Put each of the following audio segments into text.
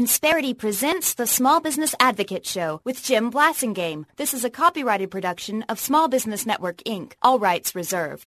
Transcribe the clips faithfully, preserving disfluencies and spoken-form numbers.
Insperity presents the Small Business Advocate Show with Jim Blasingame. This is a copyrighted production of Small Business Network, Incorporated. All rights reserved.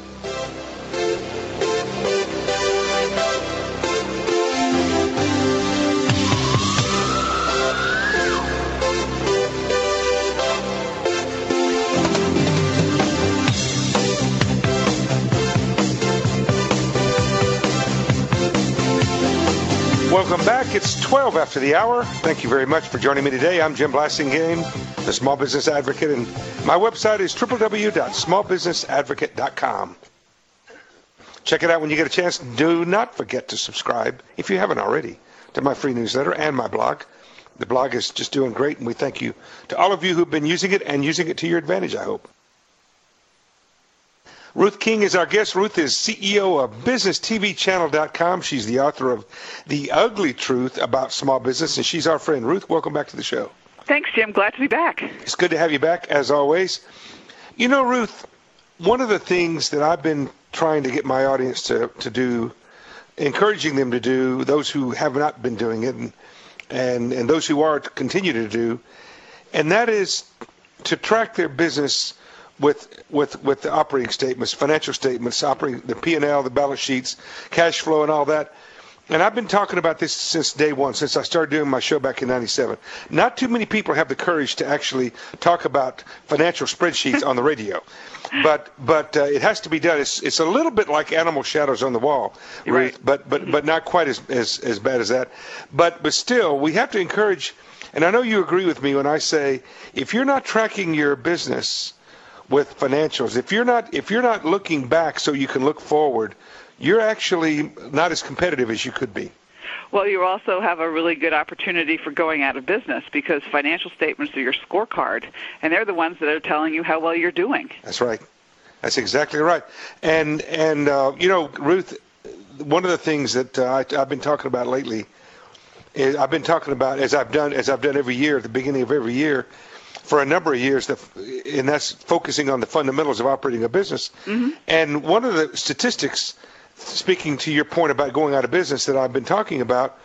Welcome back. It's twelve after the hour. Thank you very much for joining me today. I'm Jim Blasingame, the Small Business Advocate, and my website is w w w dot small business advocate dot com. Check it out when you get a chance. Do not forget to subscribe, if you haven't already, to my free newsletter and my blog. The blog is just doing great, and we thank you to all of you who've been using it and using it to your advantage, I hope. Ruth King is our guest. Ruth is C E O of business t v channel dot com. She's the author of The Ugly Truth About Small Business, and she's our friend. Ruth, welcome back to the show. Thanks, Jim. Glad to be back. It's good to have you back, as always. You know, Ruth, one of the things that I've been trying to get my audience to, to do, encouraging them to do, those who have not been doing it, and, and, and those who are to continue to do, and that is to track their business with with with the operating statements, financial statements, operating the P and L, the balance sheets, cash flow, and all that. And I've been talking about this since day one, since I started doing my show back in ninety-seven. Not too many people have the courage to actually talk about financial spreadsheets on the radio, but but uh, it has to be done. It's it's a little bit like animal shadows on the wall, Ruth, right. but but but not quite as, as as bad as that. But but still, we have to encourage. And I know you agree with me when I say, if you're not tracking your business with financials, if you're not if you're not looking back so you can look forward, you're actually not as competitive as you could be. Well, you also have a really good opportunity for going out of business, because financial statements are your scorecard, and they're the ones that are telling you how well you're doing. That's right. That's exactly right. And and uh, you know, Ruth, one of the things that uh, I, I've been talking about lately is I've been talking about as I've done as I've done every year at the beginning of every year. For a number of years, and that's focusing on the fundamentals of operating a business. Mm-hmm. And one of the statistics, speaking to your point about going out of business that I've been talking about,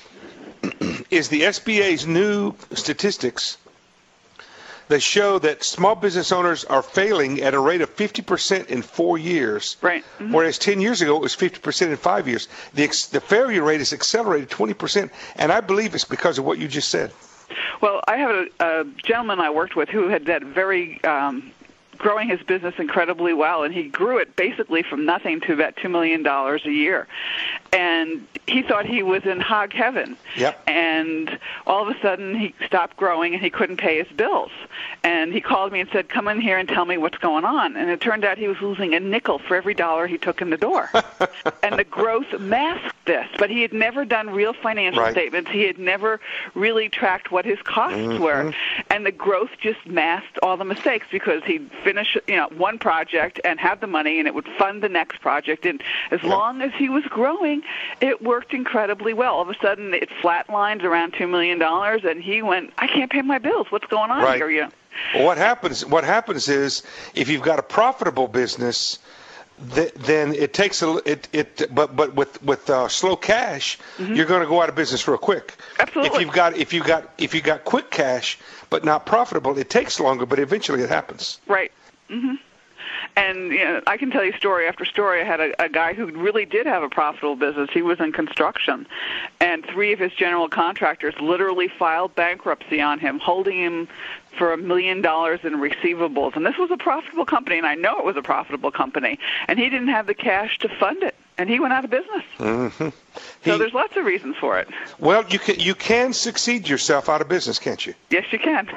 is the S B A's new statistics that show that small business owners are failing at a rate of fifty percent in four years. Right. Mm-hmm. Whereas ten years ago, it was fifty percent in five years. The, ex- the failure rate has accelerated twenty percent, and I believe it's because of what you just said. Well, I have a, a gentleman I worked with who had that very um, growing his business incredibly well, and he grew it basically from nothing to about two million dollars a year. And he thought he was in hog heaven. Yep. And all of a sudden he stopped growing and he couldn't pay his bills. And he called me and said, come in here and tell me what's going on. And it turned out he was losing a nickel for every dollar he took in the door. And the growth masked this. But he had never done real financial right. statements. He had never really tracked what his costs mm-hmm. were. And the growth just masked all the mistakes, because he'd finish you know, one project and have the money, and it would fund the next project. And as yep. long as he was growing, it worked incredibly well. All of a sudden, it flatlined around two million dollars, and he went, I can't pay my bills. What's going on right. here? You know? Well, what happens, what happens is, if you've got a profitable business, th- then it takes a it it but but with with uh, slow cash, mm-hmm. you're going to go out of business real quick. Absolutely. If you've got if you got if you got quick cash but not profitable, it takes longer, but eventually it happens. Right. Mm-hmm. And you know, I can tell you story after story. I had a, a guy who really did have a profitable business. He was in construction, and three of his general contractors literally filed bankruptcy on him, holding him for a million dollars in receivables. And this was a profitable company, and I know it was a profitable company. And he didn't have the cash to fund it, and he went out of business. Mm-hmm. So he, there's lots of reasons for it. Well, you can you can succeed yourself out of business, can't you? Yes, you can.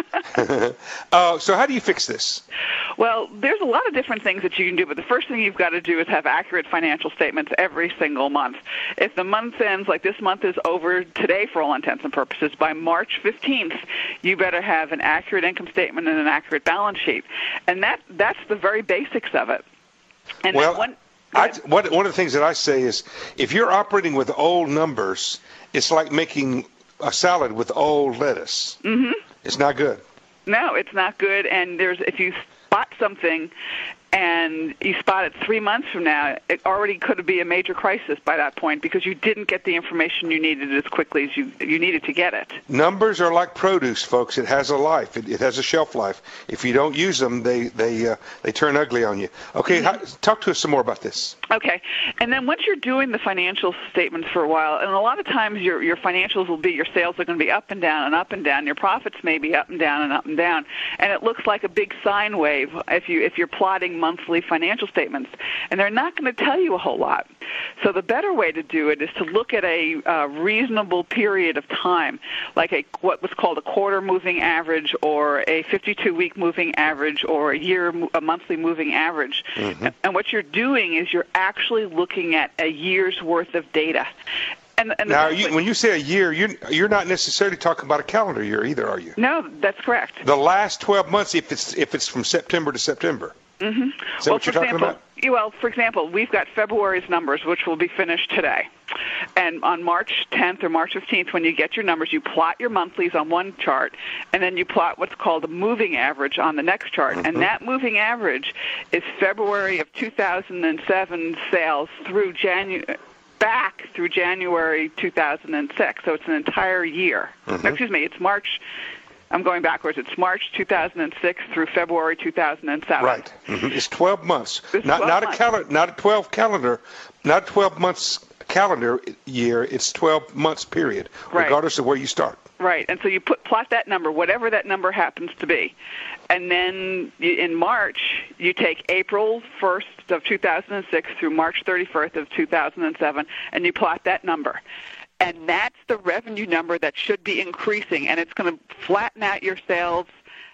uh, so how do you fix this? Well, there's a lot of different things that you can do, but the first thing you've got to do is have accurate financial statements every single month. If the month ends, like this month is over today for all intents and purposes, by March fifteenth, you better have an accurate income statement and an accurate balance sheet. And that that's the very basics of it. And well, one, I, one, one of the things that I say is, if you're operating with old numbers, it's like making a salad with old lettuce. Mm-hmm. It's not good. No, it's not good. And there's if you spot something and you spot it three months from now, it already could be a major crisis by that point because you didn't get the information you needed as quickly as you, you needed to get it. Numbers are like produce, folks. It has a life. It, it has a shelf life. If you don't use them, they they uh, they turn ugly on you. Okay, mm-hmm. how, talk to us some more about this. Okay, and then once you're doing the financial statements for a while, and a lot of times your your financials will be, your sales are going to be up and down and up and down. Your profits may be up and down and up and down, and it looks like a big sine wave if you if you're plotting monthly financial statements, and they're not going to tell you a whole lot. So the better way to do it is to look at a uh, reasonable period of time, like a what was called a quarter moving average or a fifty-two week moving average or a year, a monthly moving average. Mm-hmm. And what you're doing is you're actually looking at a year's worth of data. And, and now, you, when you say a year, you're, you're not necessarily talking about a calendar year either, are you? No, that's correct. The last twelve months, if it's if it's from September to September. Mm-hmm. Is that well, what you're for talking example, about? Well, for example, we've got February's numbers, which will be finished today. And on March tenth or March fifteenth, when you get your numbers, you plot your monthlies on one chart, and then you plot what's called a moving average on the next chart. Mm-hmm. And that moving average is February of two thousand seven sales through January. back through January two thousand six, so it's an entire year. Mm-hmm. No, excuse me, it's March. I'm going backwards. It's March two thousand six through February two thousand seven. Right. Mm-hmm. It's twelve months. It's not twelve not months. a calendar, not a twelve calendar, not twelve months calendar year. It's twelve months period, right. regardless of where you start. Right. And so you put plot that number, whatever that number happens to be, and then you, in March you take April first of two thousand six through March thirty-first of two thousand seven, and you plot that number. And that's the revenue number that should be increasing, and it's going to flatten out your sales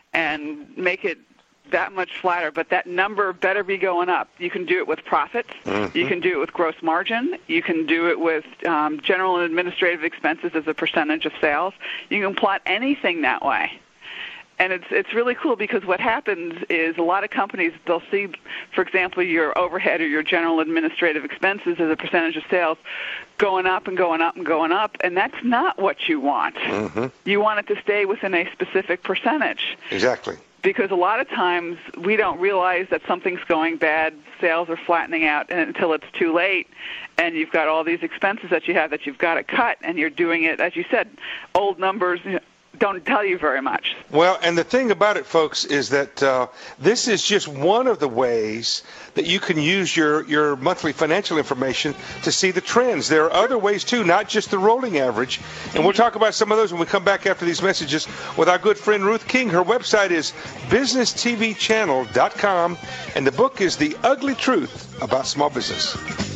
and make it that much flatter. But that number better be going up. You can do it with profits. Mm-hmm. You can do it with gross margin. You can do it with um, general and administrative expenses as a percentage of sales. You can plot anything that way. And it's it's really cool because what happens is a lot of companies, they'll see, for example, your overhead or your general administrative expenses as a percentage of sales going up and going up and going up, and that's not what you want. Mm-hmm. You want it to stay within a specific percentage. Exactly. Because a lot of times we don't realize that something's going bad, sales are flattening out until it's too late, and you've got all these expenses that you have that you've got to cut, and you're doing it, as you said, old numbers don't tell you very much. Well, and the thing about it, folks, is that uh, this is just one of the ways that you can use your, your monthly financial information to see the trends. There are other ways, too, not just the rolling average. And we'll talk about some of those when we come back after these messages with our good friend Ruth King. Her website is business t v channel dot com, and the book is The Ugly Truth About Small Business.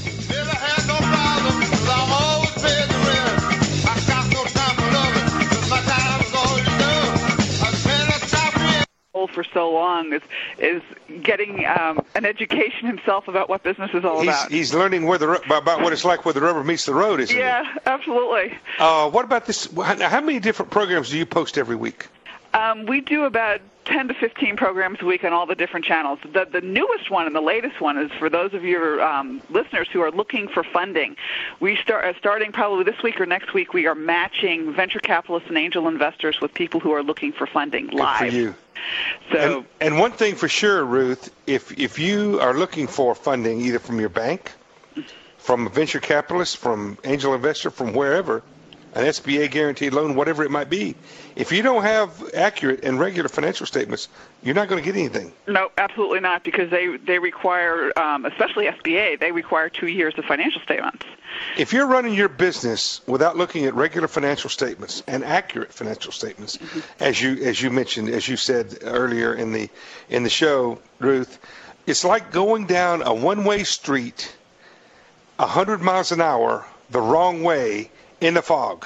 For so long is is getting um, an education himself about what business is all he's, about. He's learning where the about what it's like where the rubber meets the road, isn't yeah, he? Yeah, absolutely. Uh, what about this? How many different programs do you post every week? Um, we do about ten to fifteen programs a week on all the different channels. The, the newest one and the latest one is for those of your um, listeners who are looking for funding. We start uh, starting probably this week or next week. We are matching venture capitalists and angel investors with people who are looking for funding live. Good for you. So, and, and one thing for sure, Ruth, if if you are looking for funding either from your bank, from a venture capitalist, from angel investor, from wherever, an S B A guaranteed loan, whatever it might be, if you don't have accurate and regular financial statements, you're not going to get anything. No, absolutely not, because they, they require, um, especially S B A, they require two years of financial statements. If you're running your business without looking at regular financial statements and accurate financial statements, mm-hmm. as you as you mentioned, as you said earlier in the in the show, Ruth, it's like going down a one-way street one hundred miles an hour the wrong way in the fog.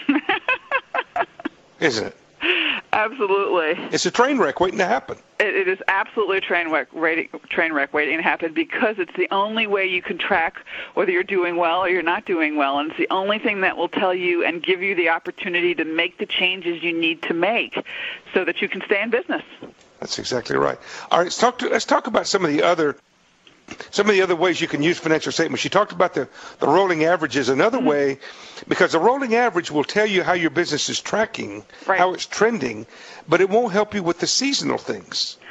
Isn't it? Absolutely. It's a train wreck waiting to happen. It, it is absolutely a train wreck, waiting, train wreck waiting to happen because it's the only way you can track whether you're doing well or you're not doing well, and it's the only thing that will tell you and give you the opportunity to make the changes you need to make so that you can stay in business. That's exactly right. All right, let's talk, to, let's talk about some of the other Some of the other ways you can use financial statements. You talked about the, the rolling averages. Another mm-hmm. way, because the rolling average will tell you how your business is tracking, right. how it's trending, but it won't help you with the seasonal things.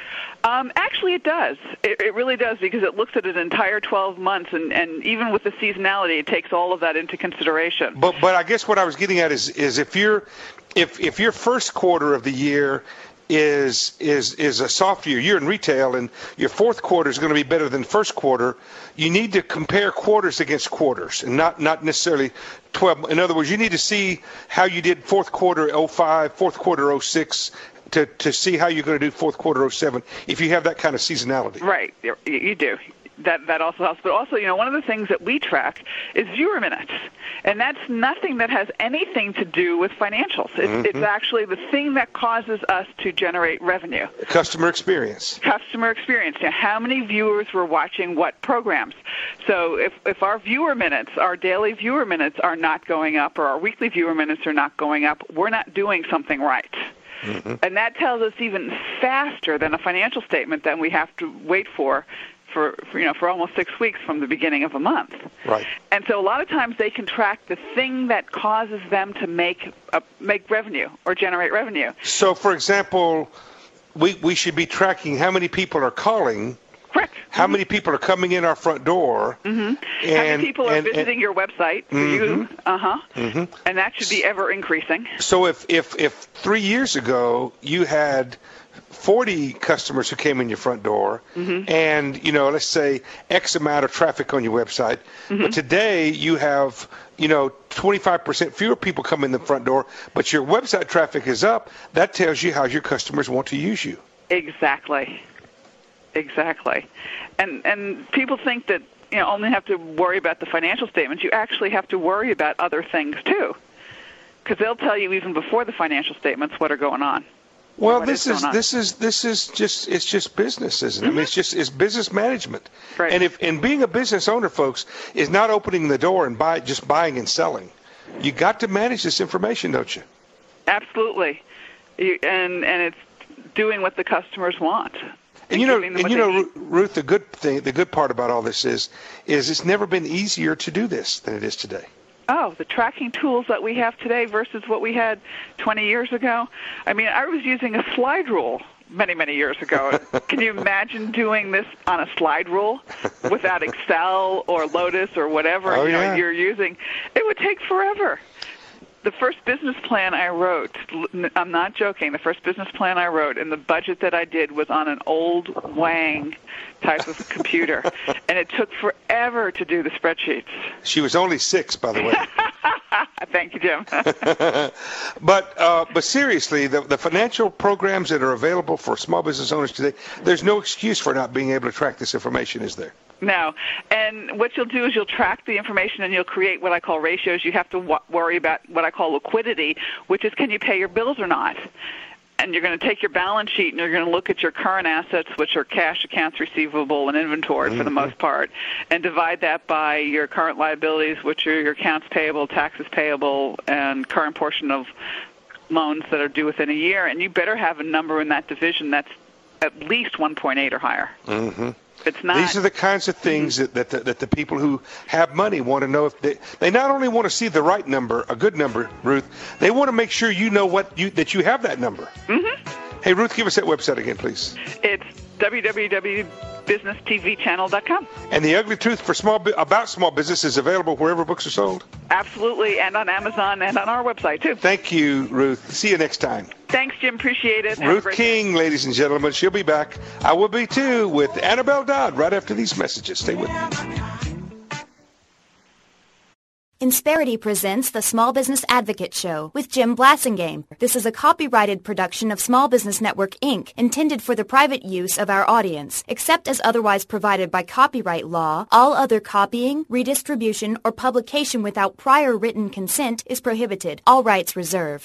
Um, actually, it does. It, it really does, because it looks at an entire twelve months, and, and even with the seasonality, it takes all of that into consideration. But but I guess what I was getting at is is if you're if if your first quarter of the year is is is a soft year, you're in retail, and your fourth quarter is going to be better than first quarter, you need to compare quarters against quarters, and not not necessarily twelve. In other words, you need to see how you did fourth quarter oh five, fourth quarter oh six. To, to see how you're going to do fourth quarter oh seven if you have that kind of seasonality. Right, you, you do. That that also helps. But also, you know, one of the things that we track is viewer minutes. And that's nothing that has anything to do with financials. It's, mm-hmm. it's actually the thing that causes us to generate revenue. Customer experience. Customer experience. You know, how many viewers were watching what programs? So if, if our viewer minutes, our daily viewer minutes are not going up, or our weekly viewer minutes are not going up, we're not doing something right. Mm-hmm. And that tells us even faster than a financial statement that we have to wait for, for, for, you know, for almost six weeks from the beginning of a month. Right. And so a lot of times they can track the thing that causes them to make a, make revenue or generate revenue. So, for example, we we should be tracking how many people are calling. Correct. How mm-hmm. many people are coming in our front door? Mm-hmm. And, how many people are and, visiting and, your website for mm-hmm. you? Uh-huh. Mm-hmm. And that should be ever increasing. So if, if, if three years ago you had forty customers who came in your front door, mm-hmm. and, you know, let's say X amount of traffic on your website, mm-hmm. but today you have, you know, twenty-five percent fewer people come in the front door, but your website traffic is up, that tells you how your customers want to use you. Exactly. Exactly. And and people think that, you know, only have to worry about the financial statements. You actually have to worry about other things, too, because they'll tell you even before the financial statements what are going on. Well, this is, is this is this is just it's just business, isn't it? Mm-hmm. I mean, it's just it's business management. Right. And if and being a business owner, folks, is not opening the door and buy just buying and selling. You got to manage this information, don't you? Absolutely. You, and and it's doing what the customers want. And you know, and you know, Ruth, the good thing, the good part about all this is, is it's never been easier to do this than it is today. Oh, the tracking tools that we have today versus what we had twenty years ago. I mean, I was using a slide rule many, many years ago. Can you imagine doing this on a slide rule without Excel or Lotus or whatever oh, you know, yeah. you're using? It would take forever. The first business plan I wrote, I'm not joking, the first business plan I wrote and the budget that I did was on an old Wang type of computer. And it took forever to do the spreadsheets. She was only six, by the way. Thank you, Jim. but uh, but seriously, the, the financial programs that are available for small business owners today, there's no excuse for not being able to track this information, is there? No. And what you'll do is you'll track the information and you'll create what I call ratios. You have to w- worry about what I call liquidity, which is can you pay your bills or not? And you're going to take your balance sheet and you're going to look at your current assets, which are cash, accounts receivable, and inventory mm-hmm. for the most part, and divide that by your current liabilities, which are your accounts payable, taxes payable, and current portion of loans that are due within a year. And you better have a number in that division that's at least one point eight or higher. Mm-hmm. It's not. These are the kinds of things mm-hmm. that, that, the, that the people who have money want to know. If they, they not only want to see the right number, a good number, Ruth, they want to make sure you know what you that you have that number. Mm-hmm. Hey, Ruth, give us that website again, please. It's w w w dot business t v channel dot com. And The Ugly Truth for small about small business is available wherever books are sold? Absolutely, and on Amazon and on our website, too. Thank you, Ruth. See you next time. Thanks, Jim. Appreciate it. Ruth King, day. Ladies and gentlemen. She'll be back. I will be, too, with Annabelle Dodd right after these messages. Stay with me. Insperity presents the Small Business Advocate Show with Jim Blasingame. This is a copyrighted production of Small Business Network, Incorporated, intended for the private use of our audience. Except as otherwise provided by copyright law, all other copying, redistribution, or publication without prior written consent is prohibited. All rights reserved.